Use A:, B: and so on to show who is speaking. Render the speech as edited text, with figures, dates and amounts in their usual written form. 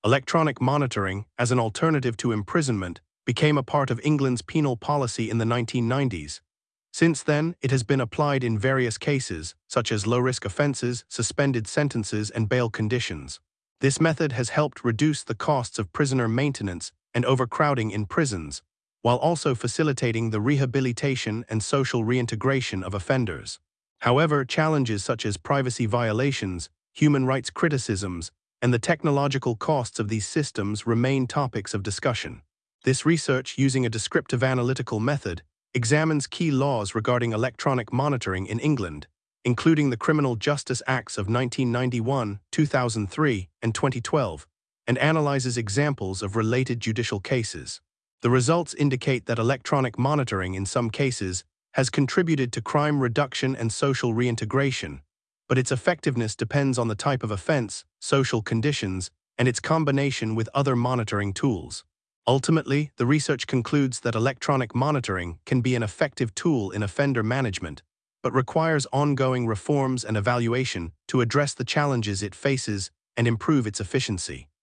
A: Electronic monitoring, as an alternative to imprisonment, became a part of England's penal policy in the 1990s. Since then, it has been applied in various cases, such as low-risk offenses, suspended sentences, and bail conditions. This method has helped reduce the costs of prisoner maintenance and overcrowding in prisons, while also facilitating the rehabilitation and social reintegration of offenders. However, challenges such as privacy violations, human rights criticisms, and the technological costs of these systems remain topics of discussion. This research, using a descriptive analytical method, examines key laws regarding electronic monitoring in England, including the Criminal Justice Acts of 1991, 2003, and 2012, and analyzes examples of related judicial cases. The results indicate that electronic monitoring in some cases has contributed to crime reduction and social reintegration, but its effectiveness depends on the type of offense, social conditions, and its combination with other monitoring tools. Ultimately, the research concludes that electronic monitoring can be an effective tool in offender management, but requires ongoing reforms and evaluation to address the challenges it faces and improve its efficiency.